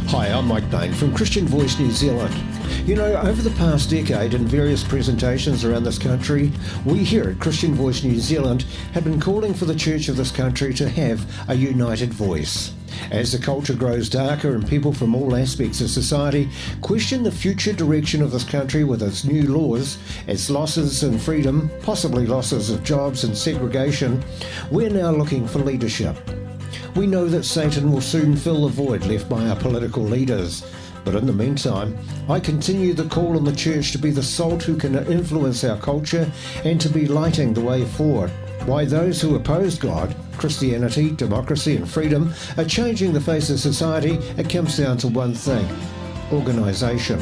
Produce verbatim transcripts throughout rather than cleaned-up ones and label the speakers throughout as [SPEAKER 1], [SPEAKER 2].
[SPEAKER 1] Hi, I'm Mike Bain from Christian Voice New Zealand. You know, over the past decade in various presentations around this country, we here at Christian Voice New Zealand have been calling for the church of this country to have a united voice. As the culture grows darker and people from all aspects of society question the future direction of this country with its new laws, its losses in freedom, possibly losses of jobs and segregation, we're now looking for leadership. We know that Satan will soon fill the void left by our political leaders. But in the meantime, I continue the call on the church to be the salt who can influence our culture and to be lighting the way forward. Why those who oppose God, Christianity, democracy and freedom are changing the face of society, it comes down to one thing: organisation.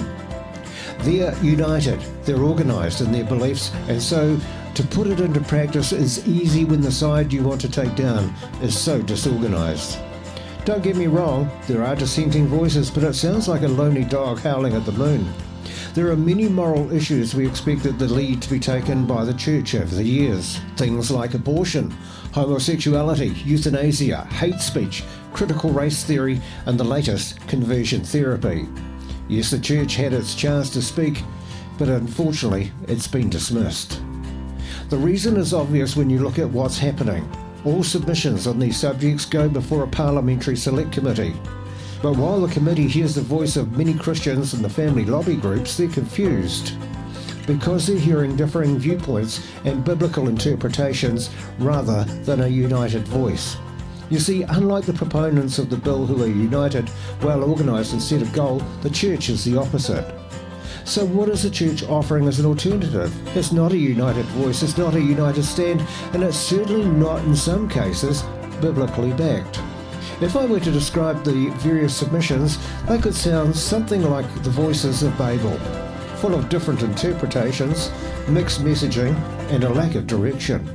[SPEAKER 1] They're united, they're organised in their beliefs, and so to put it into practice is easy when the side you want to take down is so disorganised. Don't get me wrong, there are dissenting voices, but it sounds like a lonely dog howling at the moon. There are many moral issues we expected the lead to be taken by the church over the years. Things like abortion, homosexuality, euthanasia, hate speech, critical race theory, and the latest, conversion therapy. Yes, the church had its chance to speak, but unfortunately it's been dismissed. The reason is obvious when you look at what's happening. All submissions on these subjects go before a parliamentary select committee. But while the committee hears the voice of many Christians and the family lobby groups, they're confused because they're hearing differing viewpoints and biblical interpretations rather than a united voice. You see, unlike the proponents of the bill who are united, well organised and set a goal, the church is the opposite. So what is the church offering as an alternative? It's not a united voice, it's not a united stand, and it's certainly not, in some cases, biblically backed. If I were to describe the various submissions, they could sound something like the voices of Babel, full of different interpretations, mixed messaging, and a lack of direction.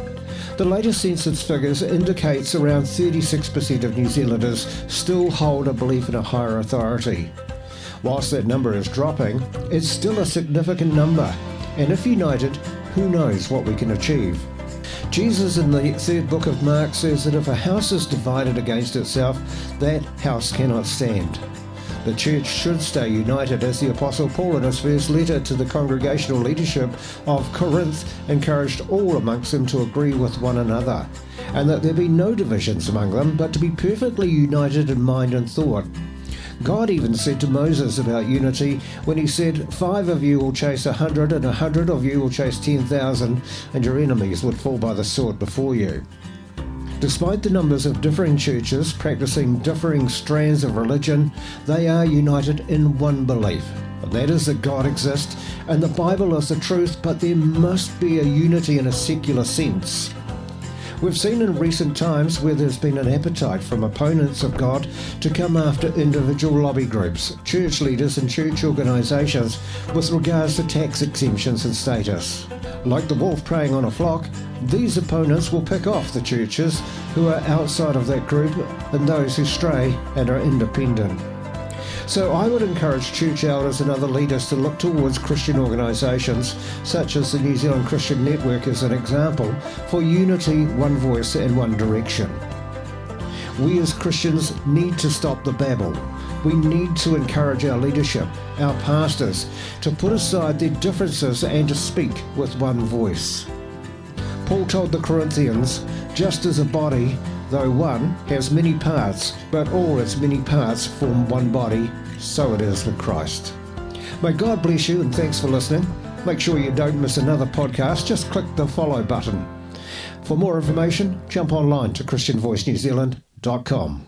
[SPEAKER 1] The latest census figures indicates around thirty-six percent of New Zealanders still hold a belief in a higher authority. Whilst that number is dropping, it's still a significant number, and if united, who knows what we can achieve. Jesus in the third book of Mark says that if a house is divided against itself, that house cannot stand. The church should stay united, as the Apostle Paul in his first letter to the congregational leadership of Corinth encouraged all amongst them to agree with one another, and that there be no divisions among them, but to be perfectly united in mind and thought. God even said to Moses about unity when he said, five of you will chase a hundred, and a hundred of you will chase ten thousand, and your enemies would fall by the sword before you. Despite the numbers of differing churches practicing differing strands of religion, they are united in one belief, and that is that God exists and the Bible is the truth, but there must be a unity in a secular sense. We've seen in recent times where there's been an appetite from opponents of God to come after individual lobby groups, church leaders and church organisations with regards to tax exemptions and status. Like the wolf preying on a flock, these opponents will pick off the churches who are outside of that group and those who stray and are independent. So I would encourage church elders and other leaders to look towards Christian organisations such as the New Zealand Christian Network as an example for unity, one voice and one direction. We as Christians need to stop the babble. We need to encourage our leadership, our pastors, to put aside their differences and to speak with one voice. Paul told the Corinthians, just as a body, though one, has many parts, but all its many parts form one body, so it is with Christ. May God bless you and thanks for listening. Make sure you don't miss another podcast, just click the follow button. For more information, jump online to christian voice new zealand dot com.